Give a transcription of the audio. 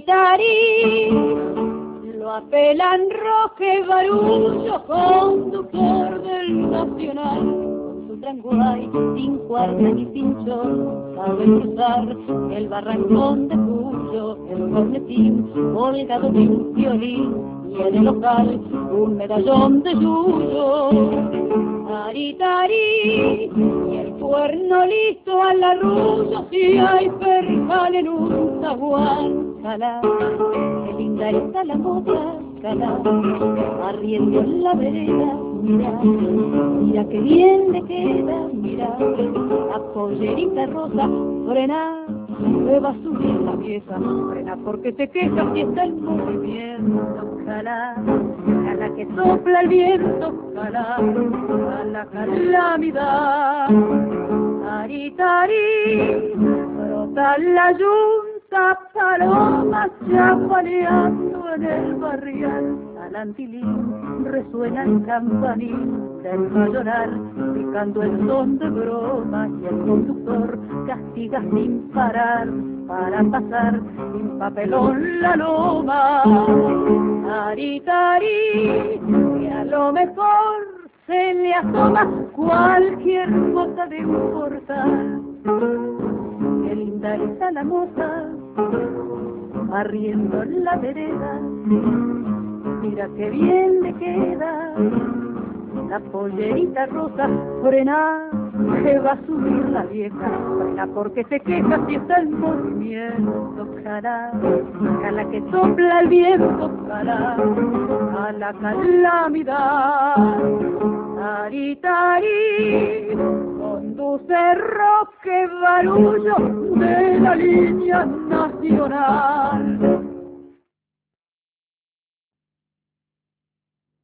Tari, lo apelan Roque Barullo, conductor del Nacional. Con su tranguay, sin cuarta ni sin chor, sabe cruzar el barrancón de Cuyo, el cornetín colgado de un violín, y en el ojal un medallón de yuyo. Tari, tari, y el cuerno listo al arrullo, si hay percal en un zaguán. Calá, qué linda está la moza, calá, arriendo en la vereda, mira, mira qué bien le queda, mira, a pollerita rosa, frena, me va a subir la vieja, frena porque se queja si está en movimiento, calá, calá que sopla el viento, calá, a la calamidad. Tari, tari, brota la yunta, palomas chapaneando en el barrial. Al antilín resuena el campanín del mayoral, picando el son de broma, y el conductor castiga sin parar para pasar sin papelón la loma. Tari, tari, que a lo mejor se le asoma cualquier cosa de un portal. Qué linda está la moza, arriendo en la vereda, mira qué bien le queda, la pollerita rosa, frena, que va a subir la vieja, frena porque se queja si está en movimiento, calá, calá que sopla el viento, calá, a la calamidad. Tari, tari, conduce Roque Barullo de la línea nacional.